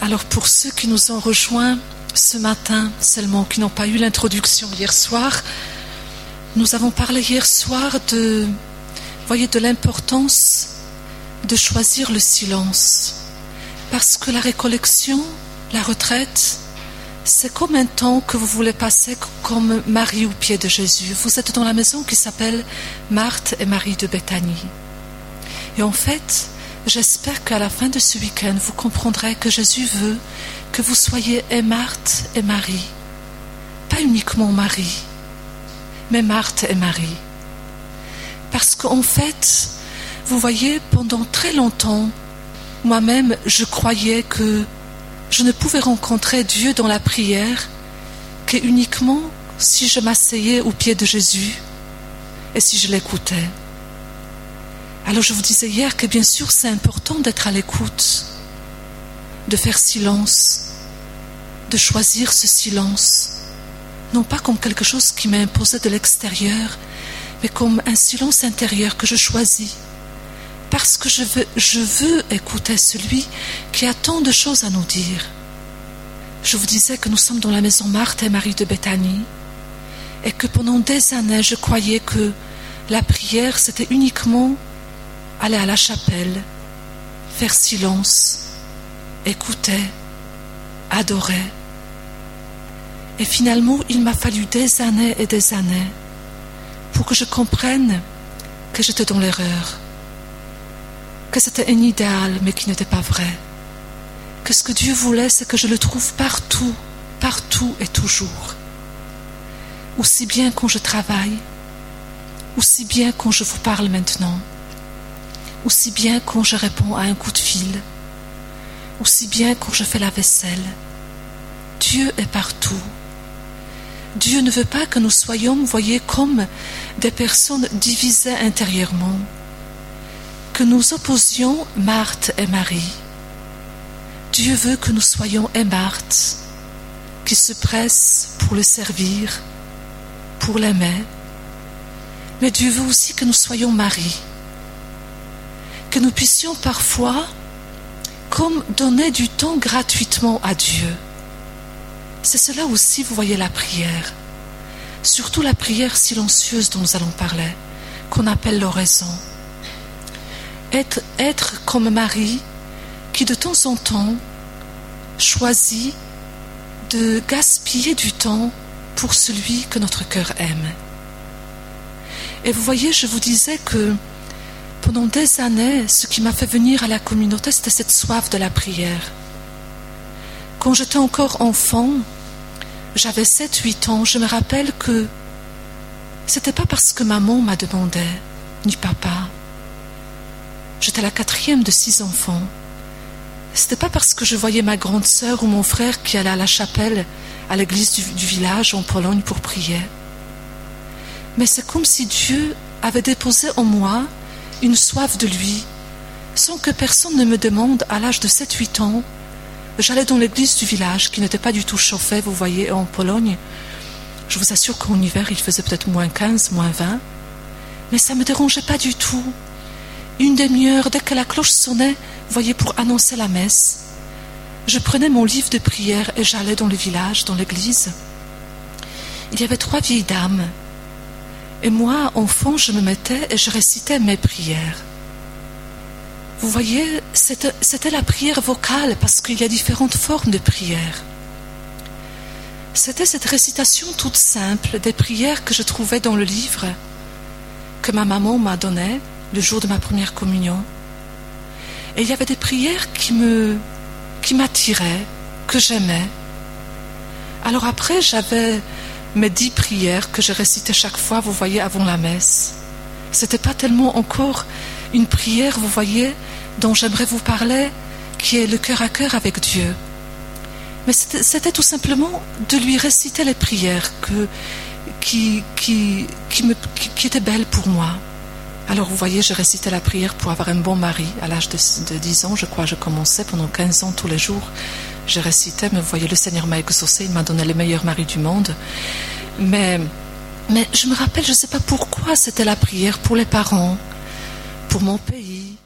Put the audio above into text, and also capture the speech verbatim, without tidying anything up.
Alors pour ceux qui nous ont rejoints ce matin seulement, qui n'ont pas eu l'introduction hier soir, nous avons parlé hier soir de, voyez, de l'importance de choisir le silence. Parce que la récollection, la retraite, c'est comme un temps que vous voulez passer comme Marie au pied de Jésus. Vous êtes dans la maison qui s'appelle Marthe et Marie de Béthanie. Et en fait, j'espère qu'à la fin de ce week-end, vous comprendrez que Jésus veut que vous soyez et Marthe et Marie. Pas uniquement Marie, mais Marthe et Marie. Parce qu'en fait, vous voyez, pendant très longtemps, moi-même, je croyais que je ne pouvais rencontrer Dieu dans la prière que uniquement si je m'asseyais au pied de Jésus et si je l'écoutais. Alors je vous disais hier que bien sûr c'est important d'être à l'écoute, de faire silence, de choisir ce silence, non pas comme quelque chose qui m'est imposé de l'extérieur, mais comme un silence intérieur que je choisis, parce que je veux, je veux écouter celui qui a tant de choses à nous dire. Je vous disais que nous sommes dans la maison Marthe et Marie de Béthanie, et que pendant des années je croyais que la prière c'était uniquement aller à la chapelle, faire silence, écouter, adorer. Et finalement, il m'a fallu des années et des années pour que je comprenne que j'étais dans l'erreur, que c'était un idéal mais qui n'était pas vrai, que ce que Dieu voulait, c'est que je le trouve partout, partout et toujours. Aussi bien quand je travaille, aussi bien quand je vous parle maintenant, aussi bien quand je réponds à un coup de fil, aussi bien quand je fais la vaisselle. Dieu est partout. Dieu ne veut pas que nous soyons, vous voyez, comme des personnes divisées intérieurement, que nous opposions Marthe et Marie. Dieu veut que nous soyons et Marthe, qui se pressent pour le servir, pour l'aimer. Mais Dieu veut aussi que nous soyons Marie, que nous puissions parfois comme donner du temps gratuitement à Dieu. C'est cela aussi, vous voyez, la prière. Surtout la prière silencieuse dont nous allons parler, qu'on appelle l'oraison. Être, être comme Marie, qui de temps en temps choisit de gaspiller du temps pour celui que notre cœur aime. Et vous voyez, je vous disais que pendant des années, ce qui m'a fait venir à la communauté, c'était cette soif de la prière. Quand j'étais encore enfant, j'avais sept huit ans, je me rappelle que c'était pas parce que maman m'a demandé, ni papa. J'étais la quatrième de six enfants. C'était pas parce que je voyais ma grande sœur ou mon frère qui allait à la chapelle, à l'église du, du village en Pologne pour prier. Mais c'est comme si Dieu avait déposé en moi une soif de lui, sans que personne ne me demande. À l'âge de sept huit ans, j'allais dans l'église du village, qui n'était pas du tout chauffée, vous voyez, en Pologne. Je vous assure qu'en hiver, il faisait peut-être moins quinze, moins vingt, mais ça ne me dérangeait pas du tout. Une demi-heure, dès que la cloche sonnait, vous voyez, pour annoncer la messe, je prenais mon livre de prière et j'allais dans le village, dans l'église. Il y avait trois vieilles dames. Et moi, enfant, je me mettais et je récitais mes prières. Vous voyez, c'était, c'était la prière vocale, parce qu'il y a différentes formes de prière. C'était cette récitation toute simple des prières que je trouvais dans le livre que ma maman m'a donné le jour de ma première communion. Et il y avait des prières qui me, qui m'attiraient, que j'aimais. Alors après, j'avais mes dix prières que je récitais chaque fois, vous voyez, avant la messe. C'était pas tellement encore une prière, vous voyez, dont j'aimerais vous parler, qui est le cœur à cœur avec Dieu. Mais c'était, c'était tout simplement de lui réciter les prières que, qui, qui, qui, me, qui, qui étaient belles pour moi. Alors vous voyez, je récitais la prière pour avoir un bon mari. À l'âge de, de dix ans, je crois, je commençais pendant quinze ans tous les jours. Je récitais, mais vous voyez, le Seigneur m'a exaucé, il m'a donné le meilleur mari du monde. Mais, mais je me rappelle, je ne sais pas pourquoi, c'était la prière pour les parents, pour mon pays,